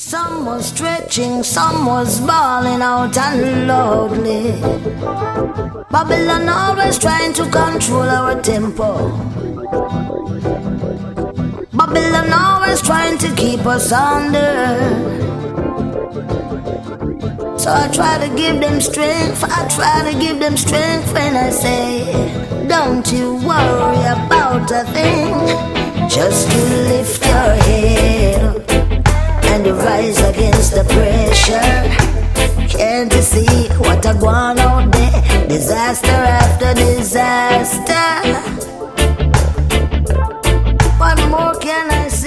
Some was stretching, some was bawling out unloudly. Babylon always trying to control our tempo. Babylon always trying to keep us under. So I try to give them strength, when I say, don't you worry about a thing. Just you lift your head up and you rise against the pressure. Can't you see what a going out there? Disaster after disaster. What more can I say?